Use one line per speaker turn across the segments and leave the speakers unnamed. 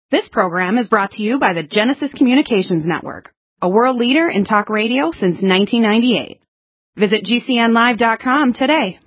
This program is brought to you by the Genesis Communications Network, a world leader in talk radio since 1998. Visit GCNlive.com today.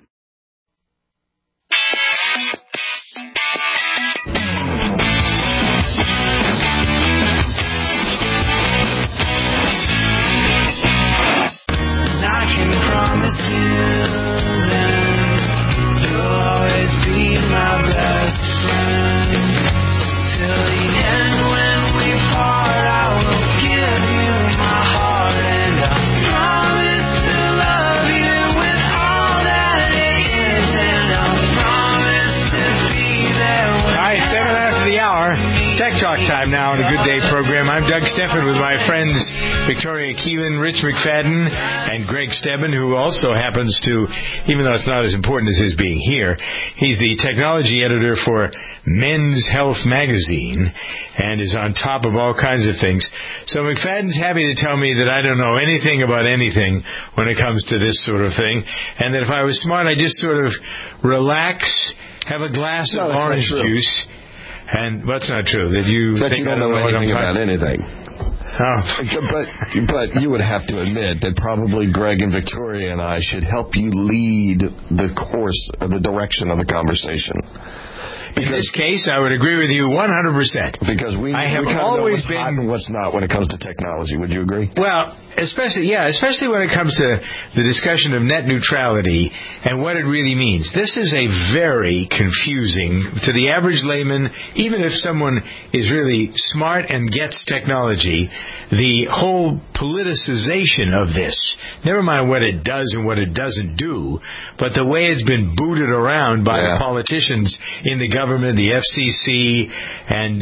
I can promise you that you'll always be my best friend till the end. When we part, I will give you my heart, and I promise to love you with all that it is, and I promise to be there.
All right, 7 after the hour. It's Tech Talk time now on a Good Day program. I'm Doug Steffen with my friends Victoria Keelan, Rich McFadden, and Greg Stebbin, who also happens to, even though it's not as important as his being here, he's the technology editor for Men's Health magazine and is on top of all kinds of things. So McFadden's happy to tell me that I don't know anything about anything when it comes to this sort of thing, and that if I was smart, I'd just sort of relax, have a glass of orange juice. And that's not true. That you
don't know anything about anything.
Oh.
But you would have to admit that probably Greg and Victoria and I should help you lead the course of the direction of the conversation.
In this case, I would agree with you 100%.
Because we
have
always been hot and what's not when it comes to technology. Would you agree?
Well, especially when it comes to the discussion of net neutrality and what it really means. This is a very confusing, to the average layman, even if someone is really smart and gets technology, the whole politicization of this, never mind what it does and what it doesn't do, but the way it's been booted around by the politicians in the government, the FCC, and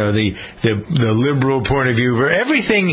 the liberal point of view, where everything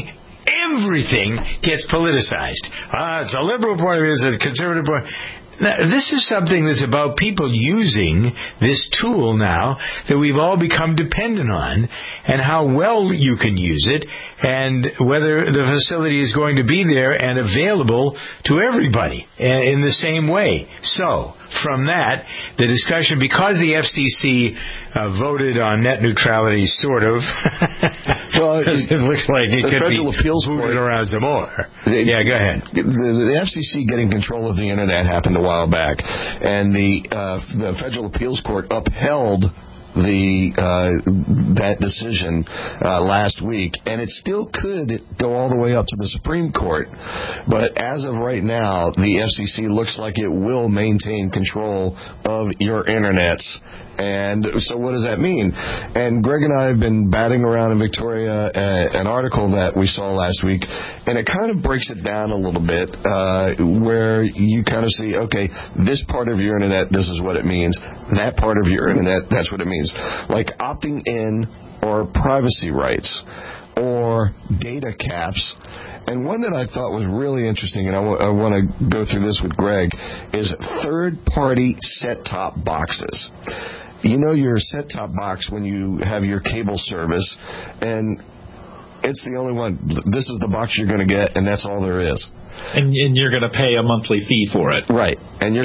gets politicized. It's a liberal point of view, it's a conservative point. Now, this is something that's about people using this tool now that we've all become dependent on, and how well you can use it, and whether the facility is going to be there and available to everybody in the same way. So, from that, the discussion, because the FCC voted on net neutrality, sort of,
well,
it looks like it could be moving around some more. Yeah, go ahead.
The FCC getting control of the Internet happened a while back, and the Federal Appeals Court upheld that decision last week, and it still could go all the way up to the Supreme Court. But as of right now, the FCC looks like it will maintain control of your internets. And so what does that mean? And Greg and I have been batting around in Victoria an article that we saw last week, and it kind of breaks it down a little bit, where you kind of see, okay, this part of your internet, this is what it means. That part of your internet, that's what it means. Like opting in or privacy rights or data caps. And one that I thought was really interesting, and I want to go through this with Greg, is third-party set-top boxes. You know your set-top box when you have your cable service, and it's the only one. This is the box you're going to get, and that's all there is.
And you're going to pay a monthly fee for it.
Right. And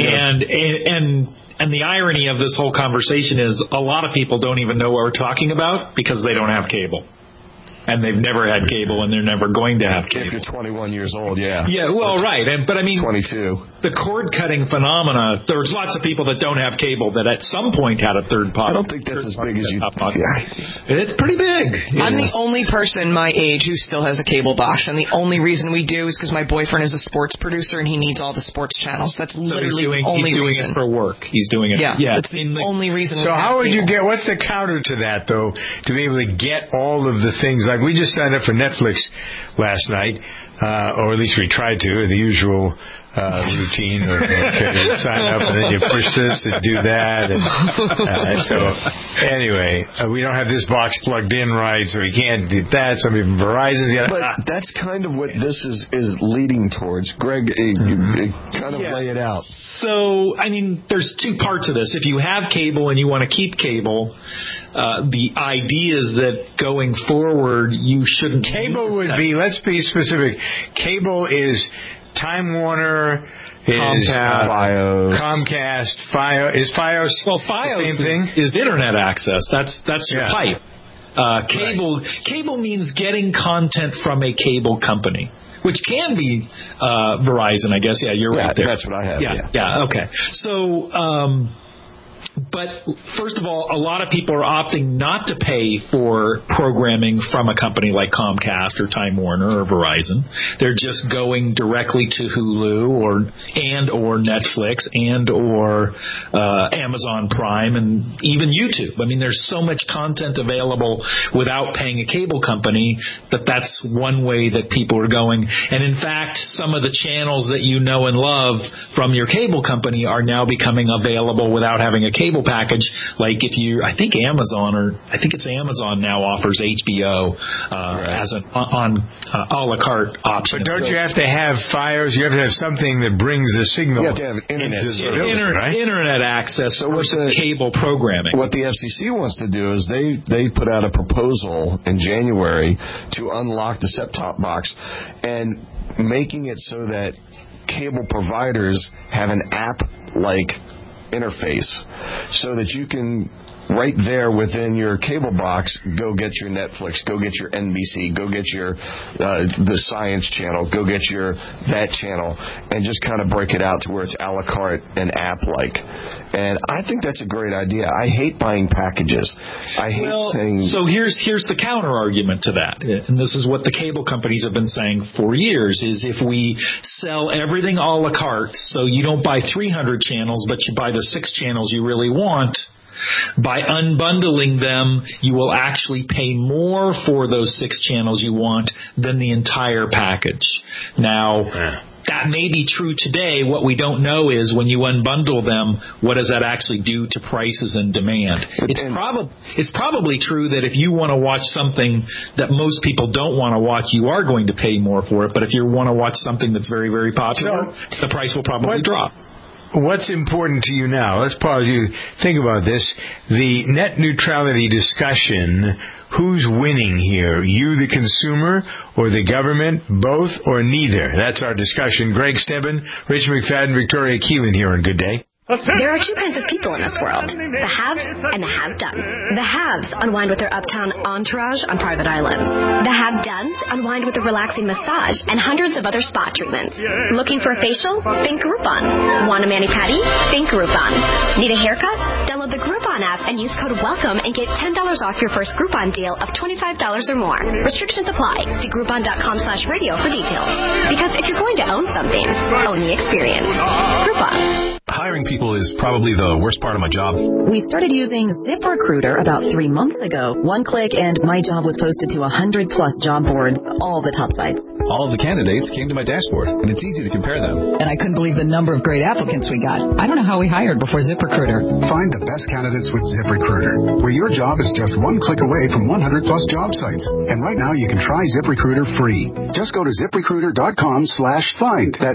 the irony of this whole conversation is a lot of people don't even know what we're talking about because they don't have cable. And they've never had cable, and they're never going to have cable.
If you're 21 years old, yeah.
Yeah, well, right. But I mean,
22.
The cord-cutting phenomena, there's lots of people that don't have cable that at some point had a third party.
I don't think that's as big as you think.
Yeah. It's pretty big.
I'm the only person my age who still has a cable box, and the only reason we do is because my boyfriend is a sports producer, and he needs all the sports channels. That's literally the only reason.
He's doing it for work. He's doing it.
Yeah, that's the only reason.
So how would you get, what's the counter to that, though, to be able to get all of the things? Like, we just signed up for Netflix last night, or at least we tried to, the usual routine, or you sign up and then you push this and do that, and so anyway, we don't have this box plugged in right, so we can't do that. Somebody from Verizon's got.
But that's kind of what this is leading towards. Greg, kind of lay it out.
So, I mean, there's two parts of this. If you have cable and you want to keep cable, the idea is that going forward, you shouldn't.
Cable would be, let's be specific. Cable is Time Warner, Comcast, Fios. Is Fios
the same thing? Is internet access. That's your pipe. Cable means getting content from a cable company, which can be Verizon, I guess. Yeah, you're right there.
That's what I have.
Yeah. Okay. So, but first of all, a lot of people are opting not to pay for programming from a company like Comcast or Time Warner or Verizon. They're just going directly to Hulu or Netflix or Amazon Prime and even YouTube. I mean, there's so much content available without paying a cable company that's one way that people are going. And in fact, some of the channels that you know and love from your cable company are now becoming available without having a cable package. Like I think it's Amazon now offers HBO as an a la carte option.
But don't you have to have Fios? You have to have something that brings the signal.
You have to have
internet access versus cable programming.
What the FCC wants to do is they put out a proposal in January to unlock the set-top box and making it so that cable providers have an app-like interface so that you can right there within your cable box go get your Netflix, go get your NBC, go get your the Science Channel, go get your that channel, and just kind of break it out to where it's a la carte and app-like. And I think that's a great idea. I hate buying packages. I hate saying...
So here's the counter argument to that, and this is what the cable companies have been saying for years, is if we sell everything a la carte, so you don't buy 300 channels, but you buy the 6 channels you really want, by unbundling them, you will actually pay more for those 6 channels you want than the entire package. Now... That may be true today. What we don't know is when you unbundle them, what does that actually do to prices and demand? It's probably true that if you want to watch something that most people don't want to watch, you are going to pay more for it. But if you want to watch something that's very, very popular, the price will probably drop.
What's important to you now? Let's pause you. Think about this. The net neutrality discussion, who's winning here? You, the consumer, or the government? Both or neither? That's our discussion. Greg Stebbin, Rich McFadden, Victoria Keelan here on Good Day.
There are 2 kinds of people in this world, the haves and the have-done. The haves unwind with their uptown entourage on private islands. The have-dones unwind with a relaxing massage and hundreds of other spa treatments. Looking for a facial? Think Groupon. Want a mani-pedi? Think Groupon. Need a haircut? Download the Groupon app and use code WELCOME and get $10 off your first Groupon deal of $25 or more. Restrictions apply. See Groupon.com/radio for details. Because if you're going to own something, own the experience. Groupon.
Hiring people is probably the worst part of my job.
We started using ZipRecruiter about 3 months ago. One click and my job was posted to 100+ job boards, all the top sites.
All of the candidates came to my dashboard, and it's easy to compare them.
And I couldn't believe the number of great applicants we got. I don't know how we hired before ZipRecruiter.
Find the best candidates with ZipRecruiter, where your job is just 1 click away from 100+ job sites. And right now you can try ZipRecruiter free. Just go to ZipRecruiter.com/find. That's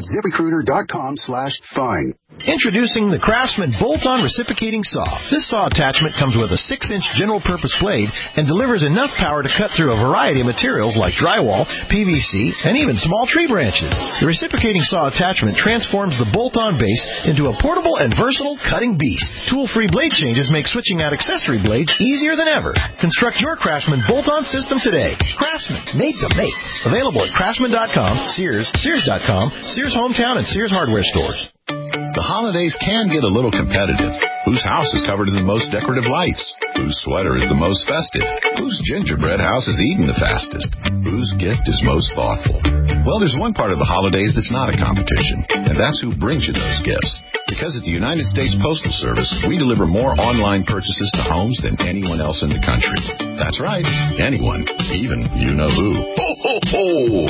ZipRecruiter.com/find.
Introducing the Craftsman Bolt-On Reciprocating Saw. This saw attachment comes with a 6-inch general-purpose blade and delivers enough power to cut through a variety of materials like drywall, PVC, and even small tree branches. The reciprocating saw attachment transforms the bolt-on base into a portable and versatile cutting beast. Tool-free blade changes make switching out accessory blades easier than ever. Construct your Craftsman Bolt-On system today. Craftsman, made to make. Available at Craftsman.com, Sears, Sears.com, Sears Hometown, and Sears Hardware stores.
The holidays can get a little competitive. Whose house is covered in the most decorative lights? Whose sweater is the most festive? Whose gingerbread house is eaten the fastest? Whose gift is most thoughtful? Well, there's one part of the holidays that's not a competition, and that's who brings you those gifts. Because at the United States Postal Service, we deliver more online purchases to homes than anyone else in the country. That's right, anyone, even you-know-who. Ho, ho, ho!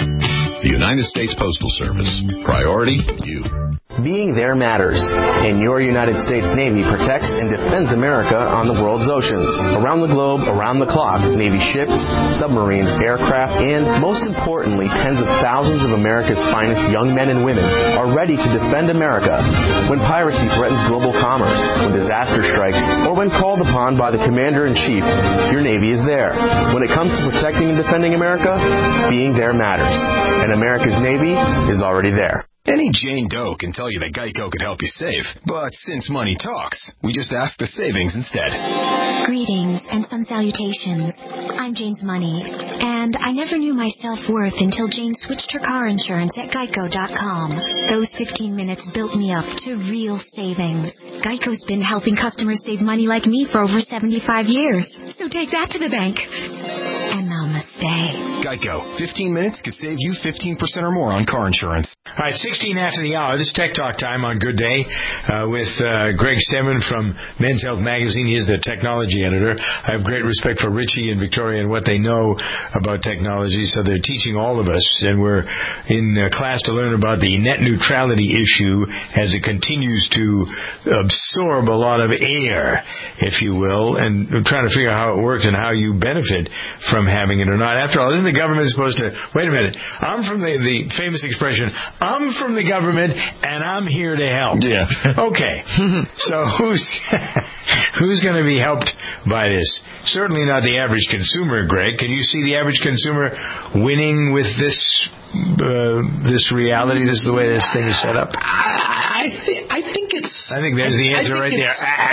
The United States Postal Service. Priority, you.
Being there matters, and your United States Navy protects and defends America on the world's oceans. Around the globe, around the clock, Navy ships, submarines, aircraft, and, most importantly, tens of thousands of America's finest young men and women are ready to defend America when piracy threatens global commerce, when disaster strikes, or when called upon by the Commander-in-Chief. Your Navy is there. When it comes to protecting and defending America, being there matters, and America's Navy is already there.
Any Jane Doe can tell you that Geico could help you save. But since money talks, we just ask the savings instead.
Greetings and some salutations. I'm Jane's Money, and I never knew my self-worth until Jane switched her car insurance at Geico.com. Those 15 minutes built me up to real savings. Geico's been helping customers save money like me for over 75 years. So take that to the bank. And namaste.
Geico. 15 minutes could save you 15% or more on car insurance.
All right, 16 after the hour. This is Tech Talk time on Good Day with Greg Stemmen from Men's Health Magazine. He is the technology editor. I have great respect for Richie and Victoria and what they know about technology, so they're teaching all of us. And we're in class to learn about the net neutrality issue as it continues to absorb a lot of air, if you will, and we're trying to figure out how it works and how you benefit from having it or not. After all, isn't the government supposed to, wait a minute, I'm from the famous expression, I'm from the government and I'm here to help.
Yeah.
Okay. So who's going to be helped by this? Certainly not the average consumer, Greg. Can you see the average consumer winning with this reality? This is the way this thing is set up?
I think
there's the answer right there.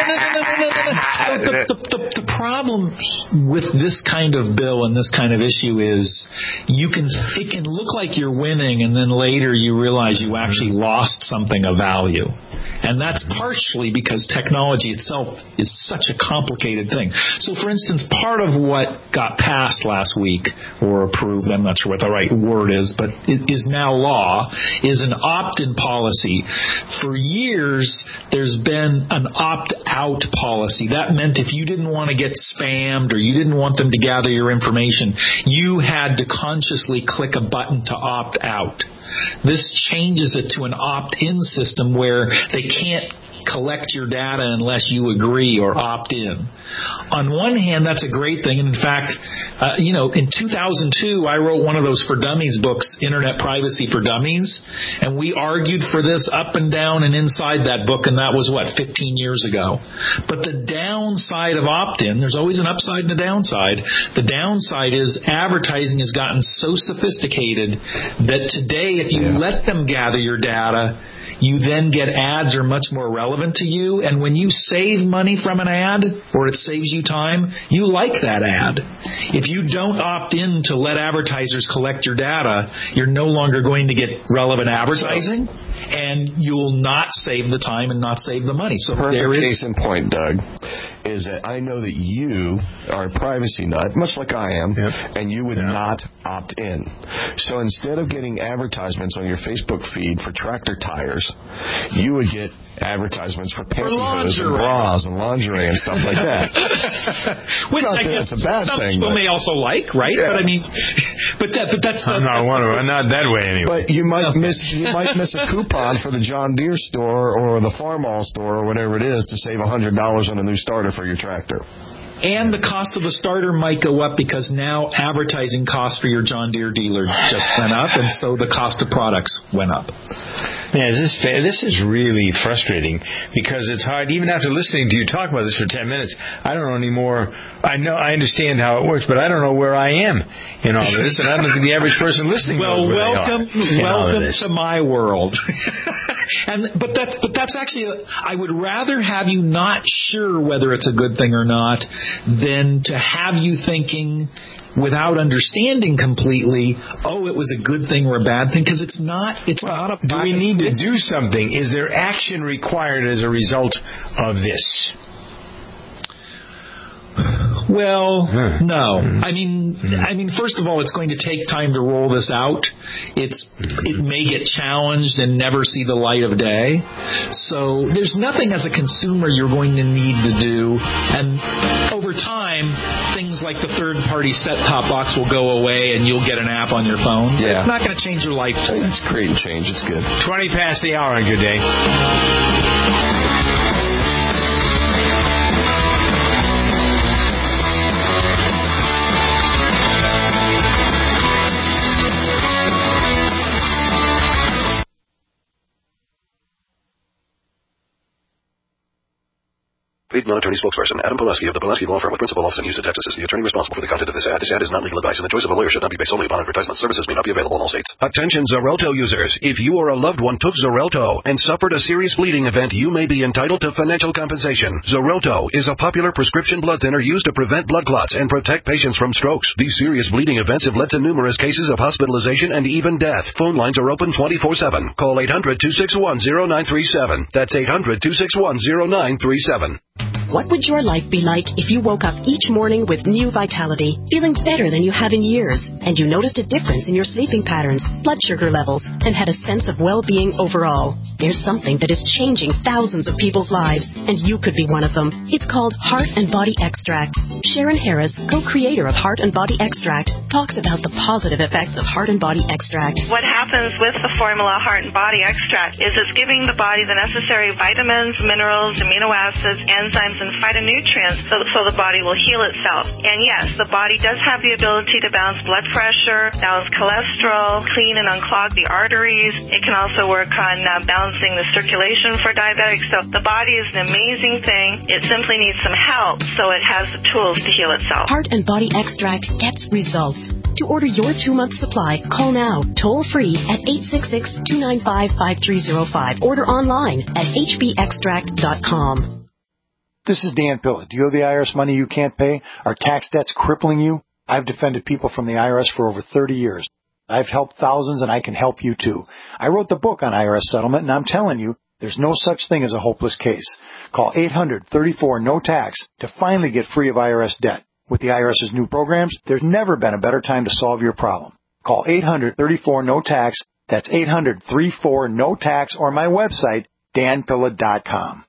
The problem with this kind of bill and this kind of issue is it can look like you're winning, and then later you realize you actually lost something of value. And that's partially because technology itself is such a complicated thing. So, for instance, part of what got passed last week, or approved, I'm not sure what the right word is, but it is now law, is an opt-in policy. For years, there's been an opt-out policy. That meant if you didn't want to get spammed or you didn't want them to gather your information, you had to consciously click a button to opt out. This changes it to an opt-in system where they can't collect your data unless you agree or opt in. On one hand, that's a great thing. And in fact, in 2002, I wrote one of those For Dummies books, Internet Privacy for Dummies, and we argued for this up and down and inside that book, and that was, 15 years ago. But the downside of opt-in, there's always an upside and a downside. The downside is advertising has gotten so sophisticated that today, if you let them gather your data, you then get ads are much more relevant to you. And when you save money from an ad, or it saves you time, you like that ad. If you don't opt in to let advertisers collect your data, you're no longer going to get relevant advertising, and you'll not save the time and not save the money. So
perfect case in point, Doug, is that I know that you are a privacy nut, much like I am, and you would not opt in. So instead of getting advertisements on your Facebook feed for tractor tires, you would get advertisements for pantyhose and bras and lingerie and stuff like that.
Which I guess that's a bad some thing, people may also like, right? Yeah. But I mean, but that's
not that way anyway.
But you might miss a coupon for the John Deere store or the Farmall store or whatever it is to save $100 on a new starter for your tractor.
And the cost of the starter might go up because now advertising costs for your John Deere dealer just went up, and so the cost of products went up.
Yeah, this is really frustrating because it's hard, even after listening to you talk about this for 10 minutes, I don't know anymore. I understand how it works, but I don't know where I am in all this, and I don't think the average person listening knows where
welcome to my world. But that's actually, I would rather have you not sure whether it's a good thing or not than to have you thinking without understanding completely, it was a good thing or a bad thing, because it's not a
do we need to do something? Is there action required as a result of this?
Well, no. I mean, first of all, it's going to take time to roll this out. It may get challenged and never see the light of day. So there's nothing as a consumer you're going to need to do. And over time, things like the third-party set-top box will go away and you'll get an app on your phone. Yeah. It's not going to change your life.
It's creating change. It's good.
20 past the hour on Good Day.
Paid non-attorney spokesperson Adam Pileski of the Pileski Law Firm with principal office in Houston, Texas is the attorney responsible for the content of this ad. This ad is not legal advice, and the choice of a lawyer should not be based solely upon advertisement. Services may not be available in all states.
Attention Xarelto users. If you or a loved one took Xarelto and suffered a serious bleeding event, you may be entitled to financial compensation. Xarelto is a popular prescription blood thinner used to prevent blood clots and protect patients from strokes. These serious bleeding events have led to numerous cases of hospitalization and even death. Phone lines are open 24/7. Call 800-261-0937. That's 800-261-0937.
What would your life be like if you woke up each morning with new vitality, feeling better than you have in years, and you noticed a difference in your sleeping patterns, blood sugar levels, and had a sense of well-being overall? There's something that is changing thousands of people's lives, and you could be one of them. It's called Heart and Body Extract. Sharon Harris, co-creator of Heart and Body Extract, talks about the positive effects of Heart and Body Extract.
What happens with the formula Heart and Body Extract is it's giving the body the necessary vitamins, minerals, amino acids, enzymes, and phytonutrients so the body will heal itself. And yes, the body does have the ability to balance blood pressure, balance cholesterol, clean and unclog the arteries. It can also work on balancing the circulation for diabetics. So the body is an amazing thing. It simply needs some help so it has the tools to heal itself.
Heart and Body Extract gets results. To order your 2-month supply, call now, toll-free at 866-295-5305. Order online at hbextract.com.
This is Dan Pilla. Do you have the IRS money you can't pay? Are tax debts crippling you? I've defended people from the IRS for over 30 years. I've helped thousands, and I can help you too. I wrote the book on IRS settlement, and I'm telling you, there's no such thing as a hopeless case. Call 800-34-NO-TAX to finally get free of IRS debt. With the IRS's new programs, there's never been a better time to solve your problem. Call 800-34-NO-TAX. That's 800-34-NO-TAX, or my website, danpilla.com.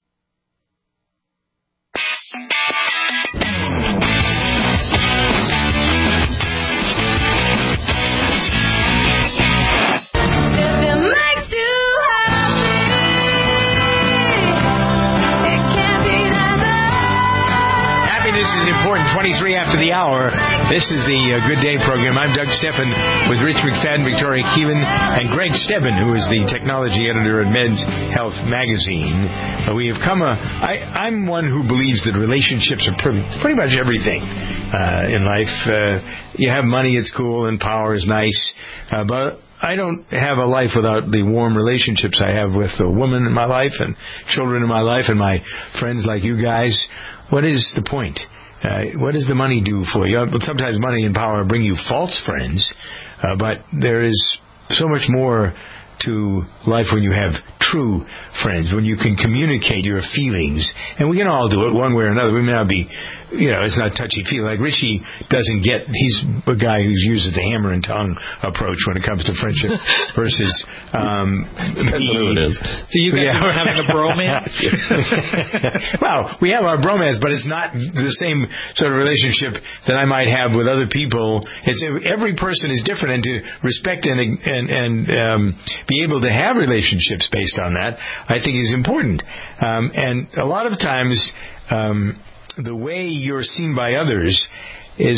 This is important. 23 after the hour. This is the Good Day program. I'm Doug Steffen with Rich McFadden, Victoria Keelan, and Greg Stebbin, who is the technology editor at Men's Health Magazine. We have come I'm one who believes that relationships are pretty much everything in life. You have money, it's cool, and power is nice. But I don't have a life without the warm relationships I have with the woman in my life and children in my life and my friends like you guys. What is the point? What does the money do for you? Sometimes money and power bring you false friends, but there is so much more to life when you have true friends, when you can communicate your feelings. And we can all do it one way or another. We may not be, it's not touchy-feely. Like Richie doesn't get, he's a guy who uses the hammer and tongue approach when it comes to friendship versus
depends on who it is.
So you guys are having a bromance?
Well, we have our bromance, but it's not the same sort of relationship that I might have with other people. It's every person is different, and to respect and be able to have relationships based on that, I think is important. And a lot of times, the way you're seen by others is,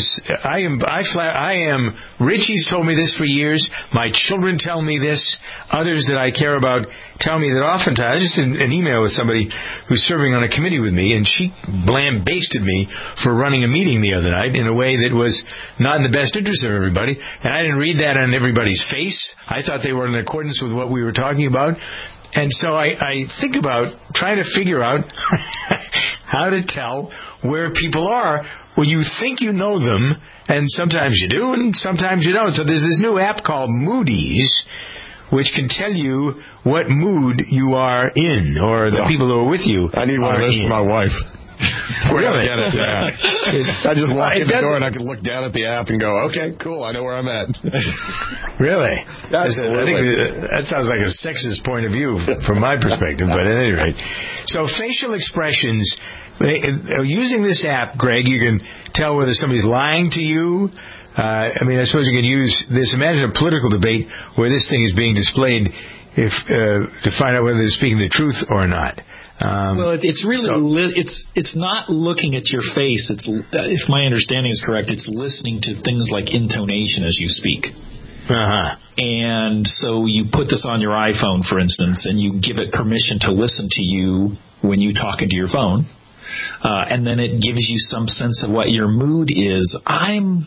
Richie's told me this for years, my children tell me this, others that I care about tell me that oftentimes, just an email with somebody who's serving on a committee with me, and she basted me for running a meeting the other night in a way that was not in the best interest of everybody, and I didn't read that on everybody's face. I thought they were in accordance with what we were talking about. And so I think about trying to figure out how to tell where people are when you think you know them, and sometimes you do and sometimes you don't. So there's this new app called Moody's, which can tell you what mood you are in, or the people who are with you.
I need one of those for my wife.
Really?
Get it, yeah. I just walk in the door and I can look down at the app and go, okay, cool, I know where I'm at.
Really?
Absolutely.
I think that sounds like a sexist point of view from my perspective, but at any rate. So facial expressions, using this app, Greg, you can tell whether somebody's lying to you. I suppose you can use this. Imagine a political debate where this thing is being displayed to find out whether they're speaking the truth or not.
Well, it's really it's not looking at your face. It's, if my understanding is correct, it's listening to things like intonation as you speak.
Uh-huh.
And so you put this on your iPhone, for instance, and you give it permission to listen to you when you talk into your phone. and then it gives you some sense of what your mood is. I'm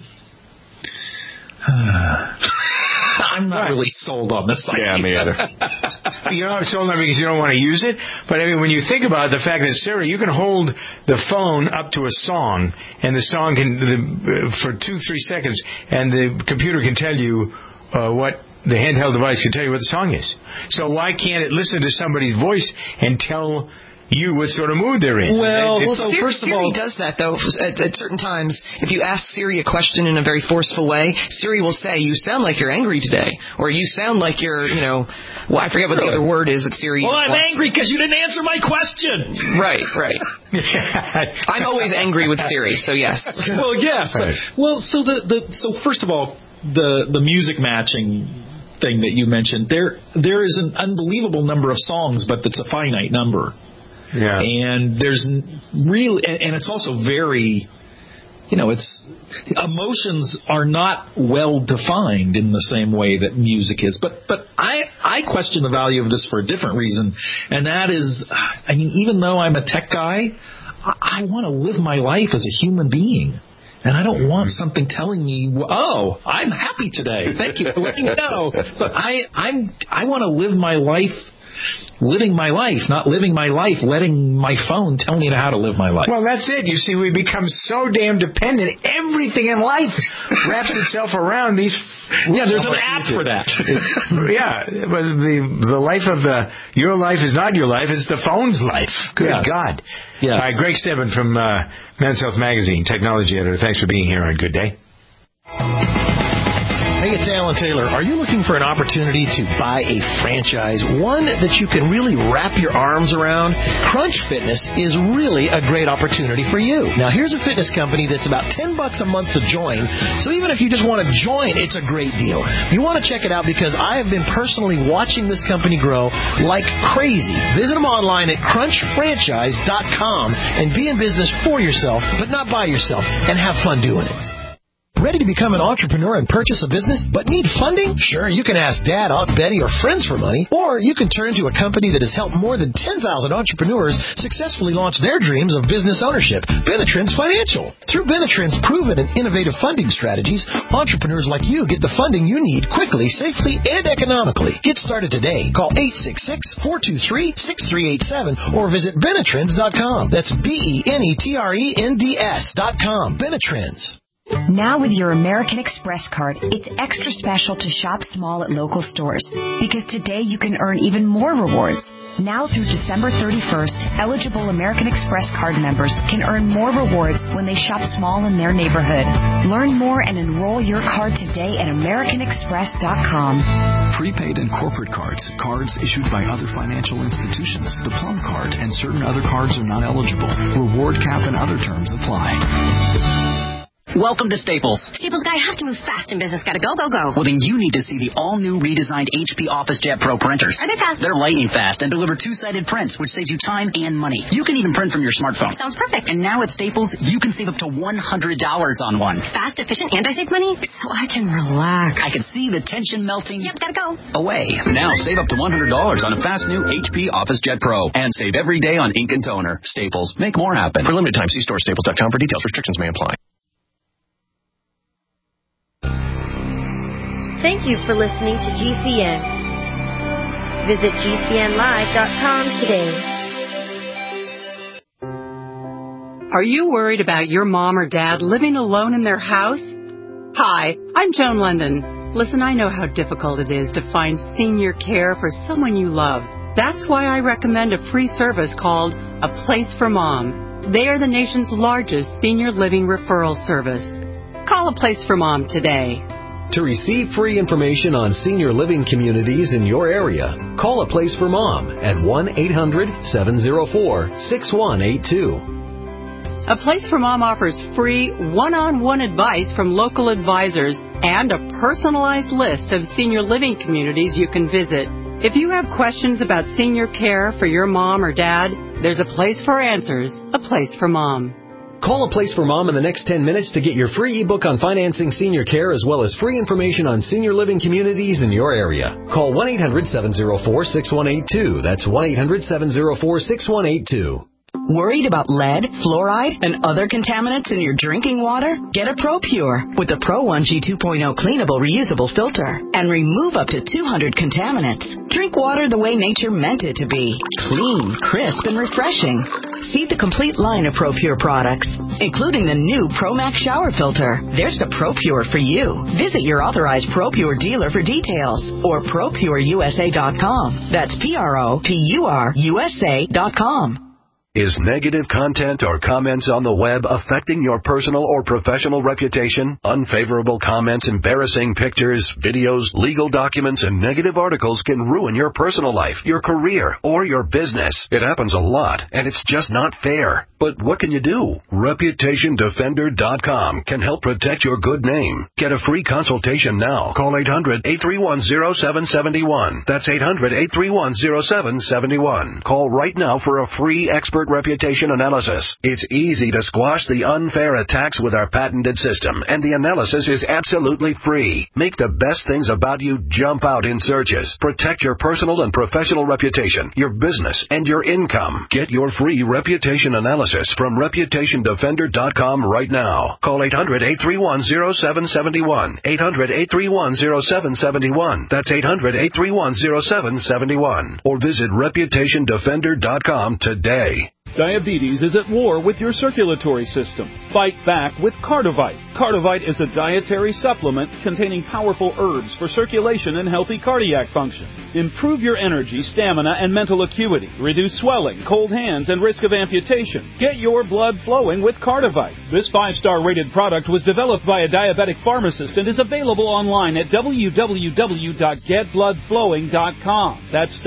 not really sold on this idea.
Yeah, me either.
You're not sold on it because you don't want to use it, but I mean, when you think about the fact that Siri, you can hold the phone up to a song, and the song can for 2-3 seconds, and the computer can tell you what the handheld device can tell you what the song is. So why can't it listen to somebody's voice and tell you what sort of mood they're in?
Well, first of all, Siri does that though. At certain times, if you ask Siri a question in a very forceful way, Siri will say, "You sound like you're angry today," or "You sound like you're, well, I forget what the other word is that Siri.
Well, I'm angry because you didn't answer my question.
Right. I'm always angry with Siri, so yes.
Well, yes. Right. Well, so first of all, the music matching thing that you mentioned, there is an unbelievable number of songs, but it's a finite number.
Yeah.
And there's really, and it's also very, emotions are not well defined in the same way that music is. But I question the value of this for a different reason, and that is, even though I'm a tech guy, I want to live my life as a human being. And I don't want something telling me, "Oh, I'm happy today. Thank you for letting me know." So I want to live my life living my life, not living my life letting my phone tell me how to live my life.
Well, that's it. You see, we become so damn dependent. Everything in life wraps itself around these.
Yeah, there's an app for that.
Yeah, but the life of your life is not your life. It's the phone's life. Good God.
Yeah.
All right, Greg Stebbin from Men's Health Magazine, technology editor. Thanks for being here on Good Day.
Hey, it's Alan Taylor. Are you looking for an opportunity to buy a franchise, one that you can really wrap your arms around? Crunch Fitness is really a great opportunity for you. Now, here's a fitness company that's about $10 a month to join, so even if you just want to join, it's a great deal. You want to check it out because I have been personally watching this company grow like crazy. Visit them online at crunchfranchise.com and be in business for yourself, but not by yourself, and have fun doing it. Ready to become an entrepreneur and purchase a business, but need funding? Sure, you can ask Dad, Aunt Betty, or friends for money, or you can turn to a company that has helped more than 10,000 entrepreneurs successfully launch their dreams of business ownership, Benetrends Financial. Through Benetrends' proven and innovative funding strategies, entrepreneurs like you get the funding you need quickly, safely, and economically. Get started today. Call 866-423-6387 or visit Benetrends.com. That's BENETRENDS.com. Benetrends.
Now with your American Express card, it's extra special to shop small at local stores because today you can earn even more rewards. Now through December 31st, eligible American Express card members can earn more rewards when they shop small in their neighborhood. Learn more and enroll your card today at AmericanExpress.com.
Prepaid and corporate cards issued by other financial institutions, the Plum Card, and certain other cards are not eligible. Reward cap and other terms apply.
Welcome to Staples.
Staples guy, I have to move fast in business. Gotta go.
Well, then you need to see the all-new redesigned HP OfficeJet Pro printers.
Are they fast?
They're lightning fast and deliver two-sided prints, which saves you time and money. You can even print from your smartphone.
Sounds perfect.
And now at Staples, you can save up to $100 on one.
Fast, efficient, and I save money, so I can relax.
I can see the tension melting.
Yep, gotta go.
Away. Now save up to $100 on a fast new HP OfficeJet Pro. And save every day on ink and toner. Staples. Make more happen.
For limited time, see store staples.com for details. Restrictions may apply.
Thank you for listening to GCN. Visit GCNlive.com today.
Are you worried about your mom or dad living alone in their house? Hi, I'm Joan London. Listen, I know how difficult it is to find senior care for someone you love. That's why I recommend a free service called A Place for Mom. They are the nation's largest senior living referral service. Call A Place for Mom today.
To receive free information on senior living communities in your area, call A Place for Mom at 1-800-704-6182.
A Place for Mom offers free one-on-one advice from local advisors and a personalized list of senior living communities you can visit. If you have questions about senior care for your mom or dad, there's a place for answers, A Place for Mom.
Call A Place for Mom in the next 10 minutes to get your free ebook on financing senior care as well as free information on senior living communities in your area. Call 1-800-704-6182. That's 1-800-704-6182.
Worried about lead, fluoride, and other contaminants in your drinking water? Get a ProPure with the Pro1G 2.0 cleanable reusable filter and remove up to 200 contaminants. Drink water the way nature meant it to be. Clean, crisp, and refreshing. See the complete line of ProPure products, including the new ProMax shower filter. There's a ProPure for you. Visit your authorized ProPure dealer for details or ProPureUSA.com. That's ProPureUSA.com.
Is negative content or comments on the web affecting your personal or professional reputation? Unfavorable comments, embarrassing pictures, videos, legal documents, and negative articles can ruin your personal life, your career, or your business. It happens a lot, and it's just not fair. But what can you do? ReputationDefender.com can help protect your good name. Get a free consultation now. Call 800-831-0771. That's 800-831-0771. Call right now for a free expert reputation analysis. It's easy to squash the unfair attacks with our patented system, and the analysis is absolutely free. Make the best things about you jump out in searches. Protect your personal and professional reputation, your business, and your income. Get your free reputation analysis from ReputationDefender.com right now. Call 800-831-0771. 800-831-0771. That's 800-831-0771. Or visit ReputationDefender.com today.
Diabetes is at war with your circulatory system. Fight back with Cardivite. Cardivite is a dietary supplement containing powerful herbs for circulation and healthy cardiac function. Improve your energy, stamina, and mental acuity. Reduce swelling, cold hands, and risk of amputation. Get your blood flowing with Cardivite. This 5-star rated product was developed by a diabetic pharmacist and is available online at www.getbloodflowing.com. That's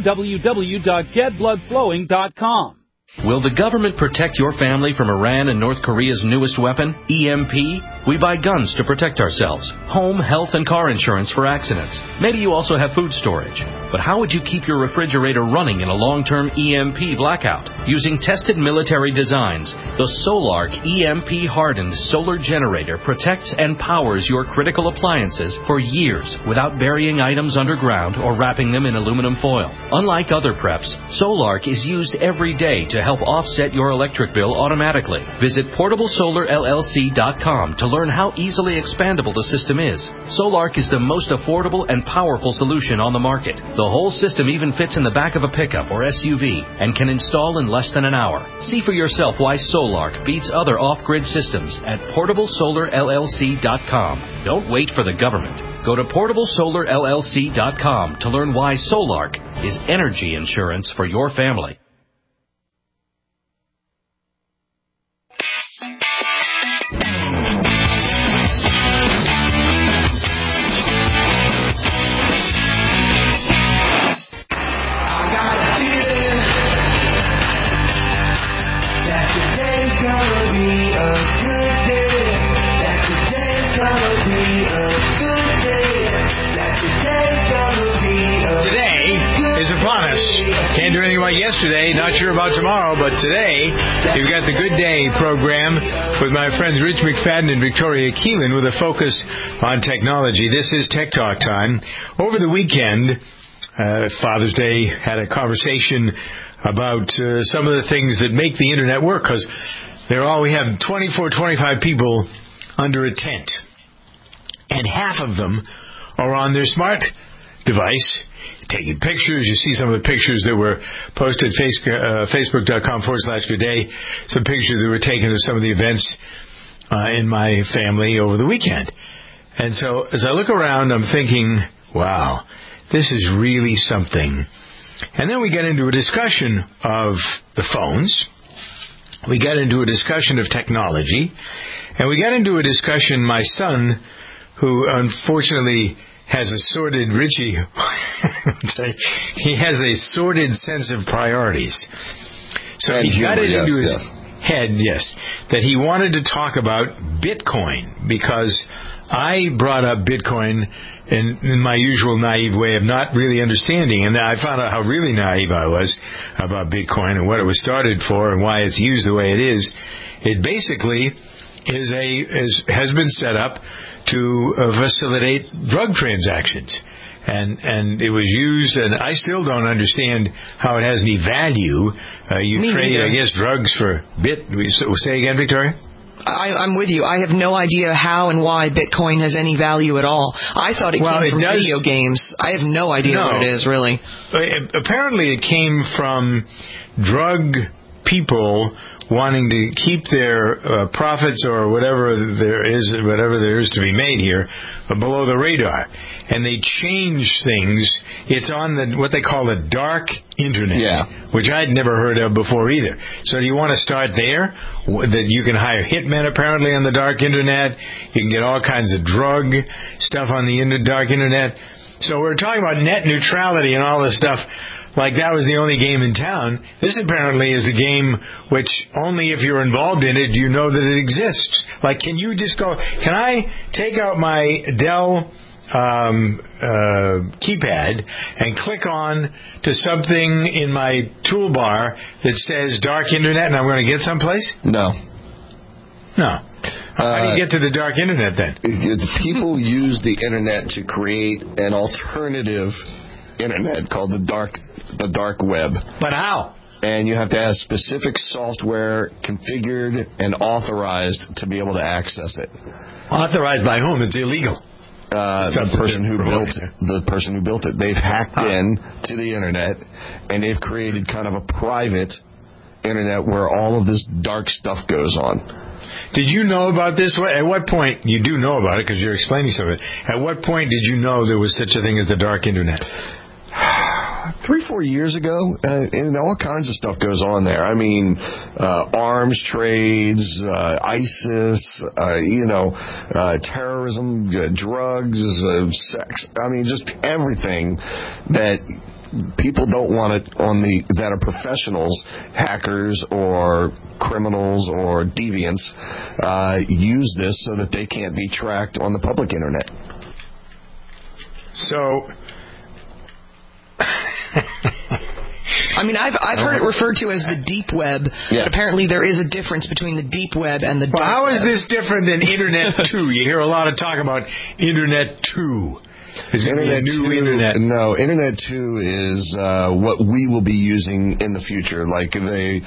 www.getbloodflowing.com.
Will the government protect your family from Iran and North Korea's newest weapon, EMP? We buy guns to protect ourselves, home, health, and car insurance for accidents. Maybe you also have food storage. But how would you keep your refrigerator running in a long-term EMP blackout? Using tested military designs, the Solark EMP-hardened solar generator protects and powers your critical appliances for years without burying items underground or wrapping them in aluminum foil. Unlike other preps, Solark is used every day to help offset your electric bill automatically. Visit PortableSolarLLC.com to learn how easily expandable the system is. Solark is the most affordable and powerful solution on the market. The whole system even fits in the back of a pickup or SUV and can install in less than an hour. See for yourself why Solark beats other off-grid systems at PortableSolarLLC.com. Don't wait for the government. Go to PortableSolarLLC.com to learn why Solark is energy insurance for your family.
Can't do anything about yesterday, not sure about tomorrow, but today you've got the Good Day program with my friends Rich McFadden and Victoria Keelan with a focus on technology. This is Tech Talk time. Over the weekend, Father's Day, had a conversation about some of the things that make the internet work, because we have 24, 25 people under a tent, and half of them are on their smart device taking pictures. You see some of the pictures that were posted Facebook.com/goodday. Some pictures that were taken of some of the events in my family over the weekend. And so as I look around, I'm thinking, wow, this is really something. And then we get into a discussion of the phones. We get into a discussion of technology. And we get into a discussion, my son, who unfortunately has a sordid, Richie, he has a sordid sense of priorities. So he got it into his head, that he wanted to talk about Bitcoin, because I brought up Bitcoin in my usual naive way of not really understanding, and I found out how really naive I was about Bitcoin and what it was started for and why it's used the way it is. It basically has been set up to facilitate drug transactions. and it was used, and I still don't understand how it has any value. You trade, I guess, drugs for say again, Victoria?
I'm with you. I have no idea how and why Bitcoin has any value at all. I thought it came from video games. I have no idea what it is, really.
Apparently it came from drug people wanting to keep their profits or whatever there is to be made here below the radar. And they change things. It's on what they call the dark internet, which I'd never heard of before either. So do you want to start there? That you can hire hitmen apparently on the dark internet. You can get all kinds of drug stuff on the dark internet. So we're talking about net neutrality and all this stuff. Like that was the only game in town. This apparently is a game which only if you're involved in it do you know that it exists. Like, can you just go, can I take out my Dell keypad and click on to something in my toolbar that says dark internet and I'm going to get someplace?
No.
How do you get to the dark internet then?
People use the internet to create an alternative internet called the dark web.
But how?
And you have to have specific software configured and authorized to be able to access it.
Authorized by whom? It's illegal.
The person who built it. They've hacked in to the internet, and they've created kind of a private internet where all of this dark stuff goes on.
Did you know about this? At what point, you do know about it because you're explaining some of it. At what point did you know there was such a thing as the dark internet?
3-4 years ago, and all kinds of stuff goes on there. I mean, arms trades, ISIS, terrorism, drugs, sex. I mean, just everything that people don't want it that are professionals, hackers or criminals or deviants, use this so that they can't be tracked on the public internet.
So.
I mean, I've heard it referred to as the deep web, but apparently there is a difference between the deep web and the dark web.
How is this different than Internet 2? You hear a lot of talk about Internet 2. Is it a new Internet?
No, Internet 2 is what we will be using in the future. Like there's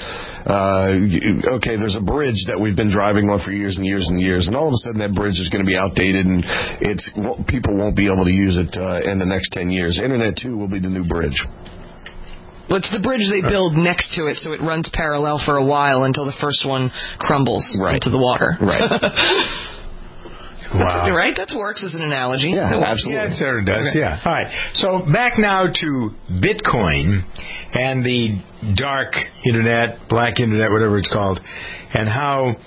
a bridge that we've been driving on for years and years and years, and all of a sudden that bridge is going to be outdated, and people won't be able to use it in the next 10 years. Internet 2 will be the new bridge.
Well, it's the bridge they build next to it, so it runs parallel for a while until the first one crumbles into the water.
Right.
Wow.
Right? That works as an analogy.
Yeah, absolutely.
Yeah, it sort of does, yeah. All right. So back now to Bitcoin and the dark internet, black internet, whatever it's called, and how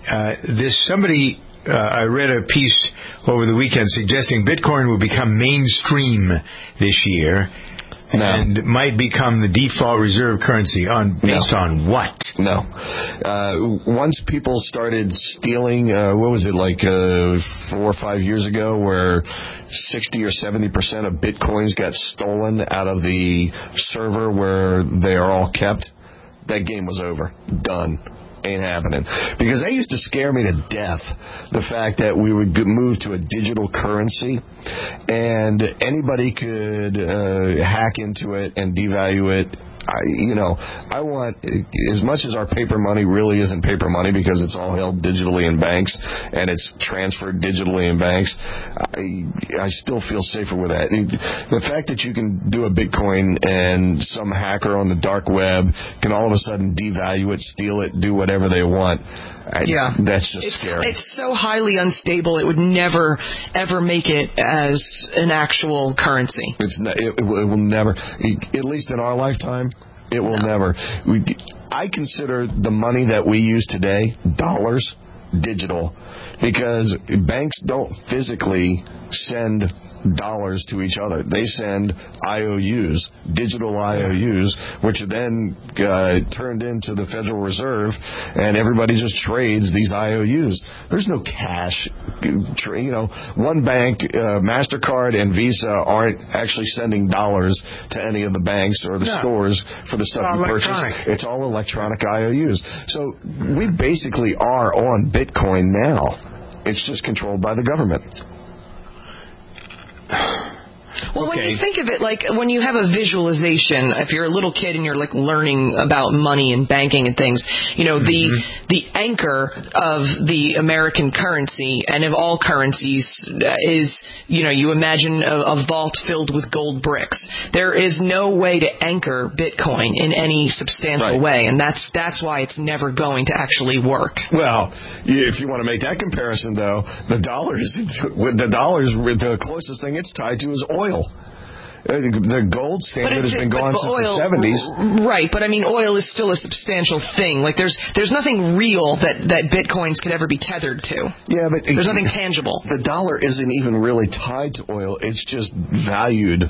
I read a piece over the weekend suggesting Bitcoin will become mainstream this year. And might become the default reserve currency based on what?
No. Once people started stealing, what was it, like 4 or 5 years ago, where 60 or 70% of Bitcoins got stolen out of the server where they are all kept, that game was over. Done. Ain't happening. Because that used to scare me to death, the fact that we would move to a digital currency and anybody could hack into it and devalue it. I want, as much as our paper money really isn't paper money because it's all held digitally in banks and it's transferred digitally in banks, I still feel safer with that. The fact that you can do a Bitcoin and some hacker on the dark web can all of a sudden devalue it, steal it, do whatever they want, that's just scary.
It's so highly unstable, it would never, ever make it as an actual currency.
It will never, at least in our lifetime, it will never. I consider the money that we use today, dollars, digital, because banks don't physically send dollars to each other. They send IOUs, digital IOUs, which are then turned into the Federal Reserve, and everybody just trades these IOUs. There's no cash. One bank, MasterCard and Visa, aren't actually sending dollars to any of the banks or the stores for the stuff you purchase. It's all electronic IOUs. So we basically are on Bitcoin now. It's just controlled by the government.
Well, when you think of it, like when you have a visualization, if you're a little kid and you're like learning about money and banking and things, the anchor of the American currency and of all currencies is, you imagine a vault filled with gold bricks. There is no way to anchor Bitcoin in any substantial way, and that's why it's never going to actually work.
Well, if you want to make that comparison, though, the closest thing it's tied to is oil. The gold standard has been gone since the 70s.
Right, but I mean, oil is still a substantial thing. Like, there's nothing real that Bitcoins could ever be tethered to.
Yeah, but
there's nothing tangible.
The dollar isn't even really tied to oil. It's just valued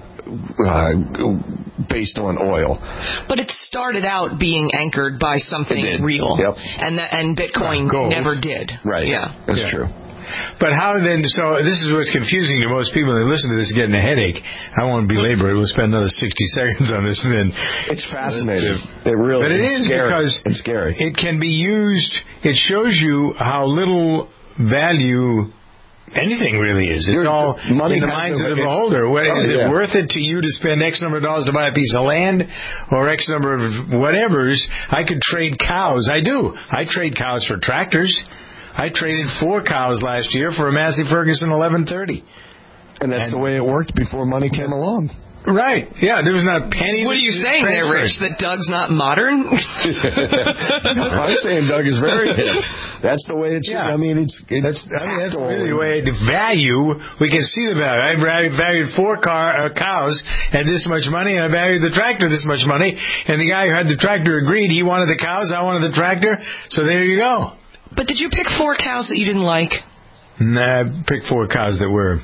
based on oil.
But it started out being anchored by something real.
Yep.
And Bitcoin never did.
Right.
Yeah.
That's true.
But how then, so this is what's confusing to most people that listen to this getting a headache. I won't belabor it. We'll spend another 60 seconds on this and then.
It's fascinating. It really
but it is
scary.
Because
it's scary.
It can be used, it shows you how little value anything really is. It's all money in the minds of the beholder. Is it worth it to you to spend X number of dollars to buy a piece of land or X number of whatevers? I could trade cows. I do. I trade cows for tractors. I traded 4 cows last year for a Massey Ferguson 1130.
And that's the way it worked before money came along.
Right. Yeah, there was not a penny.
What are you saying there, Rich? That Doug's not modern?
I'm saying Doug is very hip. That's the way it should.
Yeah.
I mean, that's
really the way the value. We can see the value. I valued 4 cows at this much money, and I valued the tractor this much money. And the guy who had the tractor agreed he wanted the cows, I wanted the tractor. So there you go.
But did you pick 4 cows that you didn't like?
Nah, I picked 4 cows that were.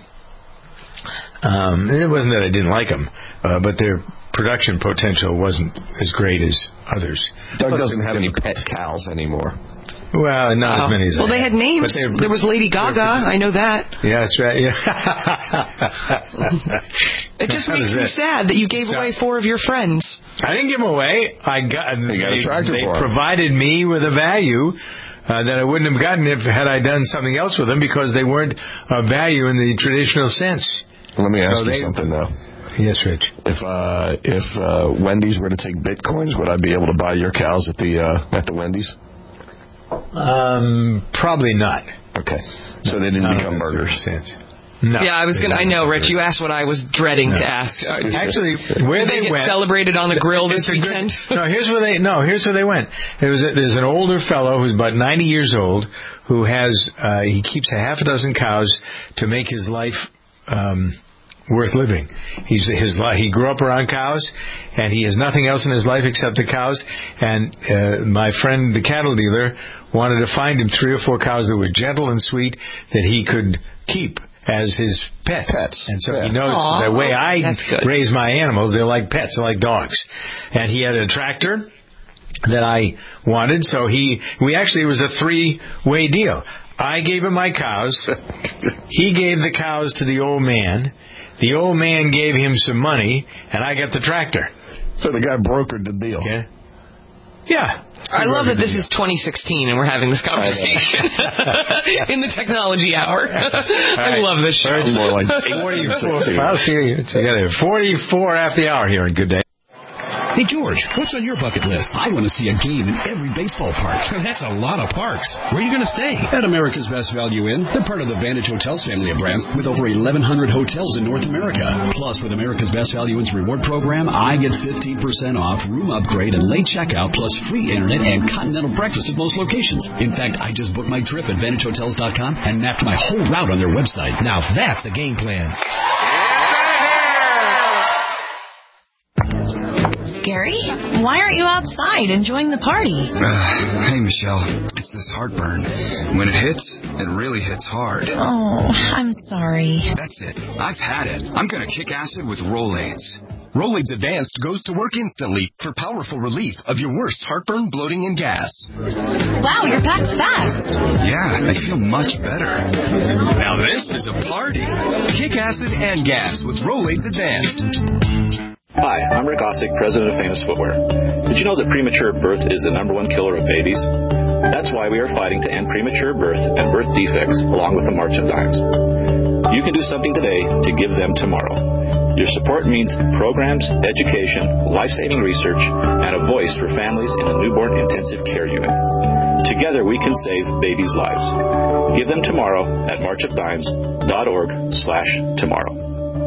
It wasn't that I didn't like them, but their production potential wasn't as great as others.
Doug doesn't have any pet cows anymore.
Well, not as many as
they had names. There was Lady Gaga. I know that.
Yeah, that's right. Yeah.
It just makes me sad that you gave away 4 of your friends.
I didn't give them away. They
for
provided me with a value that I wouldn't have gotten had I done something else with them because they weren't of value in the traditional sense.
Let me ask you something, though.
Yes, Rich.
If Wendy's were to take Bitcoins, would I be able to buy your cows at the Wendy's?
Probably not.
Okay. So they didn't become burgers.
No.
Yeah, I know, Rich. You asked what I was dreading to ask.
Actually, where they
get
went
celebrated on the grill this weekend.
Here's where they went. There's an older fellow who's about 90 years old who he keeps a half a dozen cows to make his life worth living. He grew up around cows, and he has nothing else in his life except the cows. And my friend, the cattle dealer, wanted to find him 3 or 4 cows that were gentle and sweet that he could keep as his pets. And so he knows the way I raise my animals, they're like pets, they're like dogs. And he had a tractor that I wanted, so it was a 3-way deal. I gave him my cows. He gave the cows to the old man. The old man gave him some money, and I got the tractor.
So the guy brokered the deal.
Yeah.
I love that this is 2016 and we're having this conversation in the technology hour. I love this show.
More like
44 after the hour here on Good Day.
Hey, George, what's on your bucket list? I want to see a game in every baseball park. That's a lot of parks. Where are you going to stay? At America's Best Value Inn. They're part of the Vantage Hotels family of brands with over 1,100 hotels in North America. Plus, with America's Best Value Inn's reward program, I get 15% off, room upgrade, and late checkout, plus free internet and continental breakfast at most locations. In fact, I just booked my trip at VantageHotels.com and mapped my whole route on their website. Now that's a game plan.
Gary, why aren't you outside enjoying the party?
Hey, Michelle. It's this heartburn. When it hits, it really hits hard.
Oh, I'm sorry.
That's it. I've had it. I'm going to kick acid with Rolaids. Rolaids Advanced goes to work instantly for powerful relief of your worst heartburn, bloating, and gas.
Wow, you're packed fast.
Yeah, I feel much better. Now this is a party. Kick acid and gas with Rolaids Advanced.
Hi, I'm Rick Ossick, president of Famous Footwear. Did you know that premature birth is the #1 killer of babies? That's why we are fighting to end premature birth and birth defects along with the March of Dimes. You can do something today to give them tomorrow. Your support means programs, education, life-saving research, and a voice for families in a newborn intensive care unit. Together we can save babies' lives. Give them tomorrow at marchofdimes.org/tomorrow.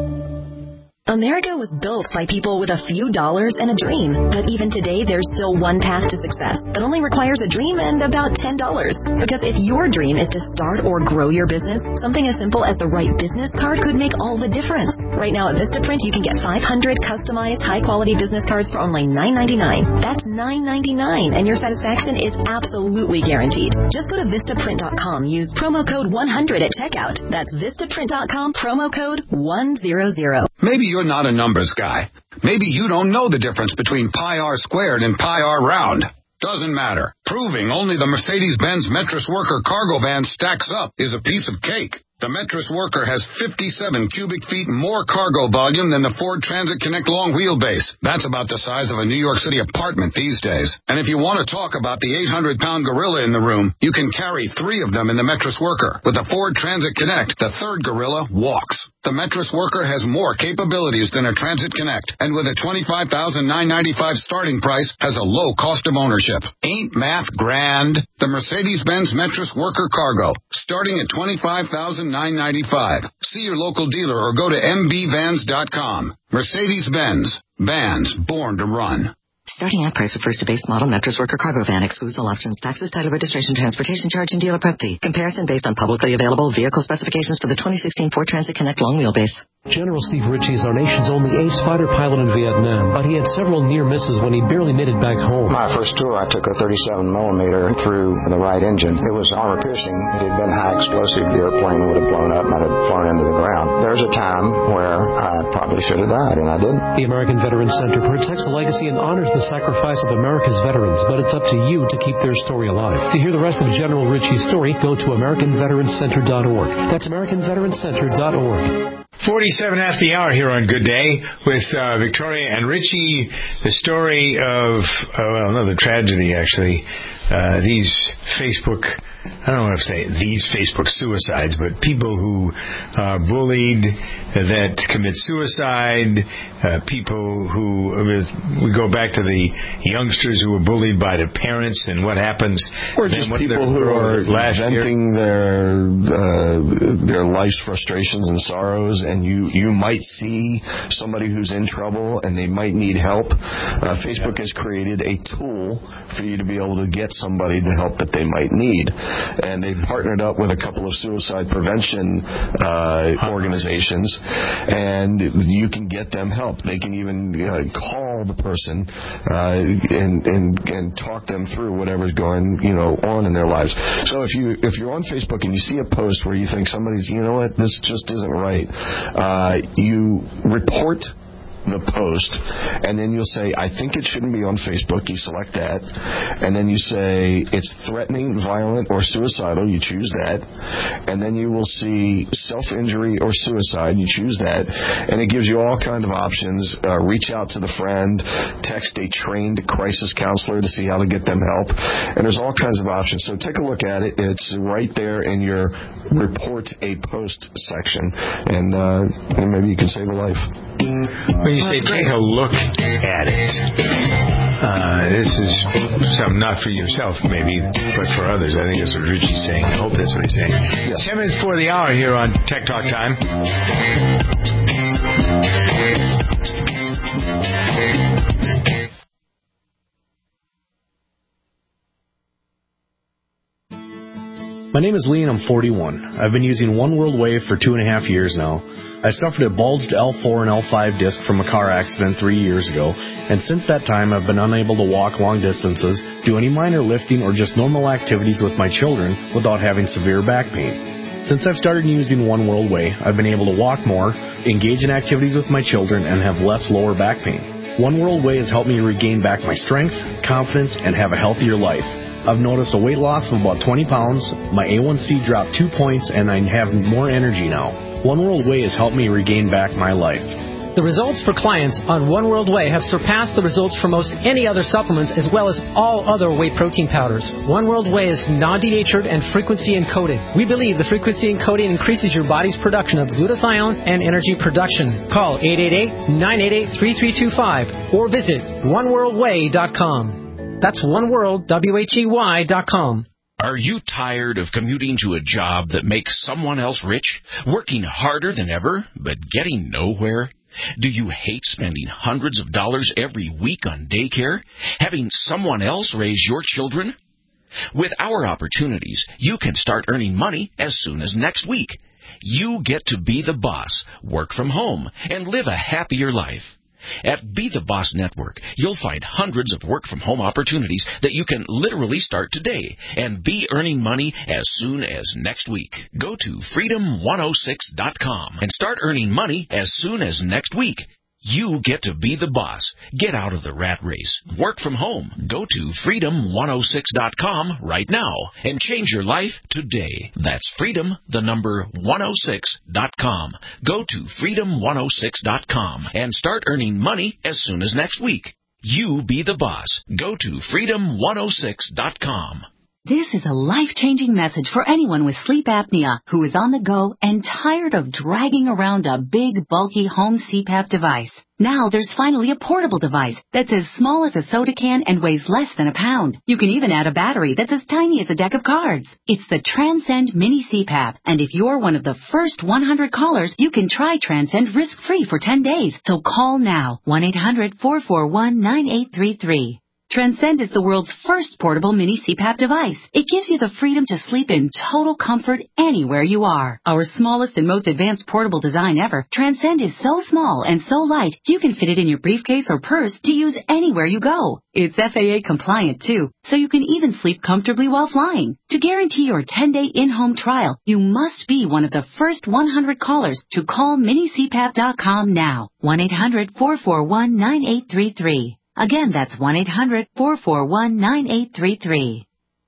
America was built by people with a few dollars and a dream. But even today, there's still one path to success that only requires a dream and about $10. Because if your dream is to start or grow your business, something as simple as the right business card could make all the difference. Right now at Vistaprint, you can get 500 customized, high-quality business cards for only $9.99. That's $9.99, and your satisfaction is absolutely guaranteed. Just go to Vistaprint.com. Use promo code 100 at checkout. That's Vistaprint.com, promo code 100.
Maybe you're not a numbers guy. Maybe you don't know the difference between pi r squared and pi r round. Doesn't matter. Proving only the Mercedes-Benz Metris Worker cargo van stacks up is a piece of cake. The Metris Worker has 57 cubic feet more cargo volume than the Ford Transit Connect long wheelbase. That's about the size of a New York City apartment these days. And if you want to talk about the 800-pound gorilla in the room, you can carry 3 of them in the Metris Worker. With the Ford Transit Connect, the third gorilla walks. The Metris Worker has more capabilities than a Transit Connect, and with a $25,995 starting price, has a low cost of ownership. Ain't math grand? The Mercedes-Benz Metris Worker Cargo, starting at $25,995. See your local dealer or go to mbvans.com. Mercedes-Benz. Vans born to run.
Starting out price refers to base model Metris Worker cargo van, excludes all options, taxes, title, registration, transportation charge, and dealer prep fee. Comparison based on publicly available vehicle specifications for the 2016 Ford Transit Connect long wheelbase.
General Steve Ritchie is our nation's only ace fighter pilot in Vietnam, but he had several near misses when he barely made it back home.
My first tour, I took a 37mm through the right engine. It was armor piercing. It had been high explosive. The airplane would have blown up and I'd have flown into the ground. There's a time where I probably should have died, and I didn't.
The American Veterans Center protects the legacy and honors the sacrifice of America's veterans, but it's up to you to keep their story alive. To hear the rest of General Ritchie's story, go to AmericanVeteransCenter.org. That's AmericanVeteransCenter.org.
47 after the hour here on Good Day with Victoria and Richie. The story of, another tragedy, actually. These Facebook, I don't want to say these Facebook suicides, but people who are bullied that commit suicide, people who, we go back to the youngsters who were bullied by their parents and what happens.
Or just people who are venting their life's frustrations and sorrows, and you might see somebody who's in trouble and they might need help. Facebook has created a tool for you to be able to get somebody the help that they might need. And they've partnered up with a couple of suicide prevention organizations, and you can get them help. They can even call the person and talk them through whatever's going on in their lives. So if you're on Facebook and you see a post where you think somebody's, this just isn't right, you report the post, and then you'll say, I think it shouldn't be on Facebook. You select that, and then you say it's threatening, violent, or suicidal. You choose that, and then you will see self-injury or suicide. You choose that, and it gives you all kind of options. Reach out to the friend, text a trained crisis counselor to see how to get them help, and there's all kinds of options. So take a look at it. It's right there in your report a post section, and maybe you can save a life.
When you say take a look at it, this is something not for yourself, maybe, but for others. I think that's what Richie's saying. I hope that's what he's saying. Yes. 10 minutes before the hour here on Tech Talk Time.
My name is Lee and I'm 41. I've been using One World Wave for 2.5 years now. I suffered a bulged L4 and L5 disc from a car accident 3 years ago, and since that time I've been unable to walk long distances, do any minor lifting, or just normal activities with my children without having severe back pain. Since I've started using One World Way, I've been able to walk more, engage in activities with my children, and have less lower back pain. One World Way has helped me regain back my strength, confidence, and have a healthier life. I've noticed a weight loss of about 20 pounds, my A1C dropped 2 points, and I have more energy now. One World Way has helped me regain back my life.
The results for clients on One World Whey have surpassed the results for most any other supplements as well as all other whey protein powders. One World Whey is non-denatured and frequency encoded. We believe the frequency encoding increases your body's production of glutathione and energy production. Call 888-988-3325 or visit oneworldwhey.com. That's oneworld.com.
Are you tired of commuting to a job that makes someone else rich, working harder than ever, but getting nowhere? Do you hate spending hundreds of dollars every week on daycare, having someone else raise your children? With our opportunities, you can start earning money as soon as next week. You get to be the boss, work from home, and live a happier life. At Be the Boss Network, you'll find hundreds of work-from-home opportunities that you can literally start today and be earning money as soon as next week. Go to freedom106.com and start earning money as soon as next week. You get to be the boss. Get out of the rat race. Work from home. Go to freedom106.com right now and change your life today. That's freedom106.com. Go to freedom106.com and start earning money as soon as next week. You be the boss. Go to freedom106.com.
This is a life-changing message for anyone with sleep apnea who is on the go and tired of dragging around a big, bulky home CPAP device. Now there's finally a portable device that's as small as a soda can and weighs less than a pound. You can even add a battery that's as tiny as a deck of cards. It's the Transcend Mini CPAP, and if you're one of the first 100 callers, you can try Transcend risk-free for 10 days. So call now, 1-800-441-9833. Transcend is the world's first portable mini CPAP device. It gives you the freedom to sleep in total comfort anywhere you are. Our smallest and most advanced portable design ever, Transcend is so small and so light, you can fit it in your briefcase or purse to use anywhere you go. It's FAA compliant too, so you can even sleep comfortably while flying. To guarantee your 10-day in-home trial, you must be one of the first 100 callers to call minicpap.com now. 1-800-441-9833. Again, that's 1-800-441-9833.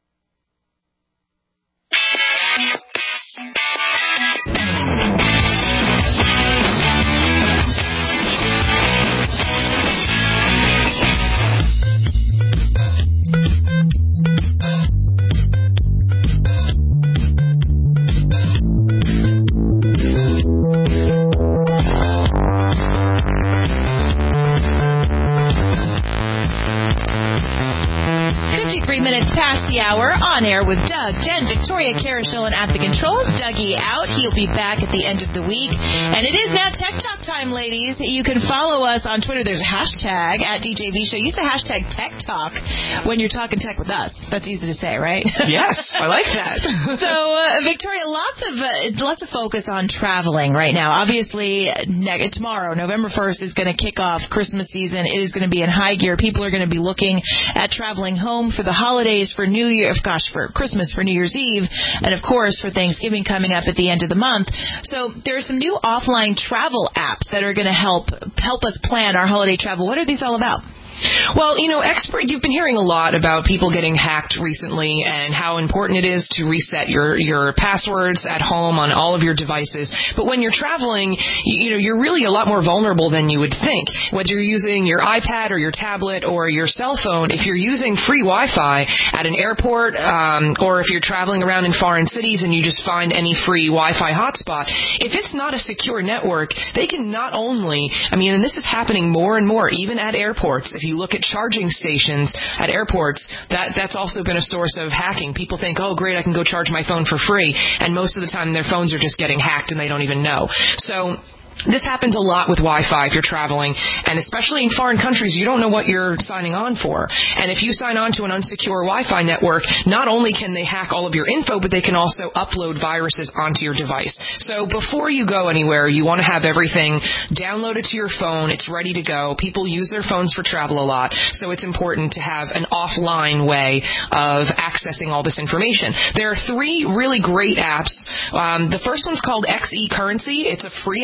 Minutes past the hour, on air with Doug, Jen, Victoria, Carishil, and at the controls. Dougie out. He'll be back at the end of the week. And it is now Tech Talk time, ladies. You can follow us on Twitter. There's a hashtag at DJV Show. Use the hashtag Tech Talk when you're talking tech with us. That's easy to say, right?
Yes, I like that.
So, Victoria, lots of focus on traveling right now. Obviously, tomorrow, November 1st, is going to kick off Christmas season. It is going to be in high gear. People are going to be looking at traveling home for the holidays, for New Year, for Christmas, for New Year's Eve, and of course for Thanksgiving coming up at the end of the month. So there are some new offline travel apps that are going to help us plan our holiday travel. What are these all about?
Well, you've been hearing a lot about people getting hacked recently and how important it is to reset your passwords at home on all of your devices. But when you're traveling, you're really a lot more vulnerable than you would think. Whether you're using your iPad or your tablet or your cell phone, if you're using free Wi-Fi at an airport, or if you're traveling around in foreign cities and you just find any free Wi-Fi hotspot, if it's not a secure network, they can not only, and this is happening more and more, even at airports. If you look at charging stations at airports, that's also been a source of hacking. People think, oh, great, I can go charge my phone for free. And most of the time, their phones are just getting hacked and they don't even know. So this happens a lot with Wi-Fi if you're traveling, and especially in foreign countries, you don't know what you're signing on for. And if you sign on to an unsecure Wi-Fi network, not only can they hack all of your info, but they can also upload viruses onto your device. So before you go anywhere, you want to have everything downloaded to your phone. It's ready to go. People use their phones for travel a lot, so it's important to have an offline way of accessing all this information. There are 3 really great apps. The first one's called XE Currency. It's a free app for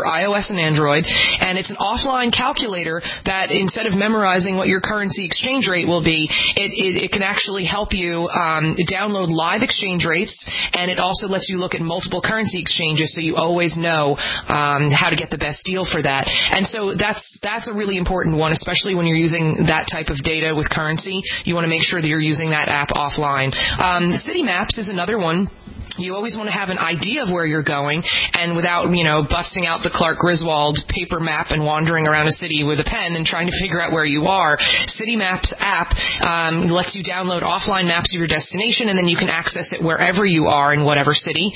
iOS and Android, and it's an offline calculator that instead of memorizing what your currency exchange rate will be, it can actually help you download live exchange rates, and it also lets you look at multiple currency exchanges so you always know how to get the best deal for that. And so that's a really important one, especially when you're using that type of data with currency. You want to make sure that you're using that app offline. City Maps is another one. You always want to have an idea of where you're going, and without, busting out the Clark Griswold paper map and wandering around a city with a pen and trying to figure out where you are. City Maps app lets you download offline maps of your destination, and then you can access it wherever you are in whatever city.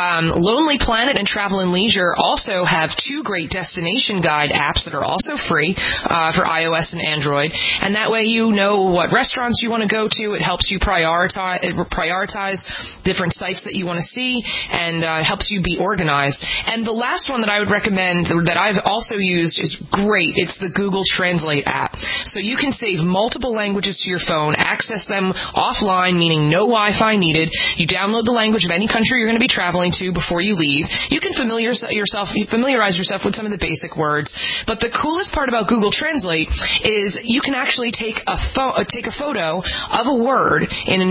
Lonely Planet and Travel and Leisure also have two great destination guide apps that are also free for iOS and Android, and that way you know what restaurants you want to go to. It helps you prioritize different sites that you want to see, and helps you be organized. And the last one that I would recommend that I've also used is great. It's the Google Translate app. So you can save multiple languages to your phone, access them offline, meaning no Wi-Fi needed. You download the language of any country you're going to be traveling to before you leave. You can familiarize yourself with some of the basic words. But the coolest part about Google Translate is you can actually take a photo of a word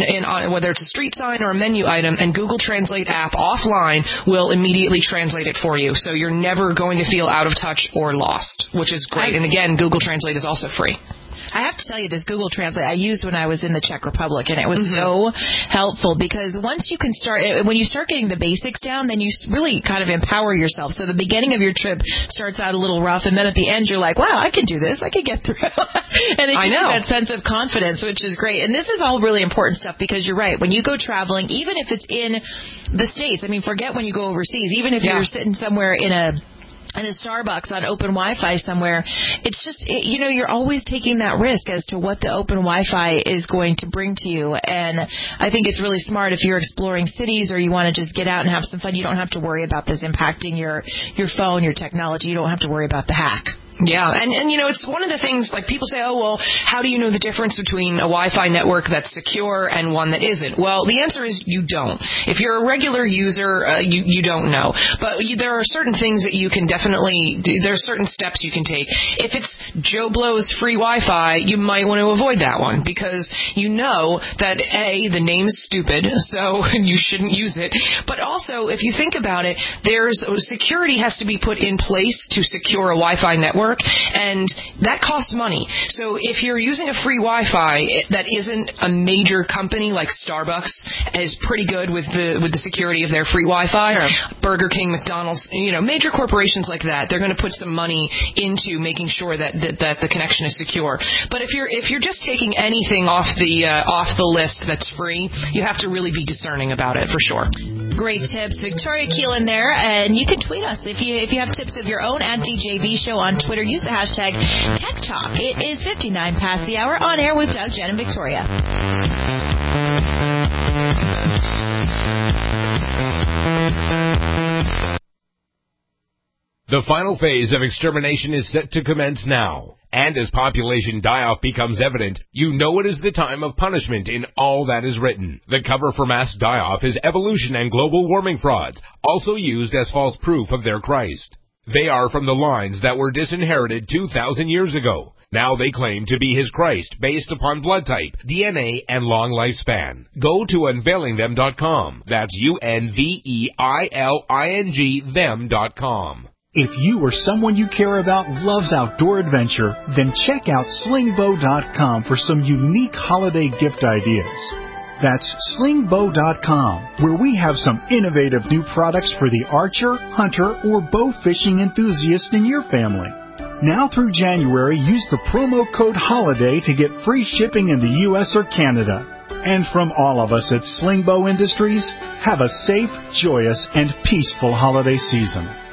on whether it's a street sign or a menu item, and Google Translate app offline will immediately translate it for you. So you're never going to feel out of touch or lost, which is great. And again, Google Translate is also free.
I have to tell you, this Google Translate I used when I was in the Czech Republic, and it was so helpful because once you can when you start getting the basics down, then you really kind of empower yourself. So the beginning of your trip starts out a little rough, and then at the end you're like, wow, I can do this. I can get through. And it gives you that sense of confidence, which is great. And this is all really important stuff because you're right. When you go traveling, even if it's in the States, I mean, forget when you go overseas, even if you're sitting somewhere in a Starbucks on open Wi-Fi somewhere, it's just, you're always taking that risk as to what the open Wi-Fi is going to bring to you. And I think it's really smart if you're exploring cities or you want to just get out and have some fun. You don't have to worry about this impacting your phone, your technology. You don't have to worry about the hack.
Yeah, and it's one of the things, like people say, oh, well, how do you know the difference between a Wi-Fi network that's secure and one that isn't? Well, the answer is you don't. If you're a regular user, you don't know. But there are certain things that you can definitely do. There are certain steps you can take. If it's Joe Blow's free Wi-Fi, you might want to avoid that one because you know that, A, the name's stupid, so you shouldn't use it. But also, if you think about it, security has to be put in place to secure a Wi-Fi network. And that costs money. So if you're using a free Wi-Fi that isn't a major company like Starbucks is pretty good with the security of their free Wi-Fi, or Burger King, McDonald's, major corporations like that, they're going to put some money into making sure that the connection is secure. But if you're just taking anything off the list that's free, you have to really be discerning about it for sure.
Great tips. Victoria Keelan there, and you can tweet us if you have tips of your own at DJV Show on Twitter. Use the hashtag Tech Talk. It is 59 past the hour, on air with Doug, Jen, and Victoria.
The final phase of extermination is set to commence now. And as population die-off becomes evident, you know it is the time of punishment in all that is written. The cover for mass die-off is evolution and global warming frauds, also used as false proof of their Christ. They are from the lines that were disinherited 2,000 years ago. Now they claim to be his Christ based upon blood type, DNA, and long lifespan. Go to unveilingthem.com. That's UNVEILING them.com.
If you or someone you care about loves outdoor adventure, then check out slingbow.com for some unique holiday gift ideas. That's slingbow.com, where we have some innovative new products for the archer, hunter, or bow fishing enthusiast in your family. Now through January, use the promo code HOLIDAY to get free shipping in the U.S. or Canada. And from all of us at Slingbow Industries, have a safe, joyous, and peaceful holiday season.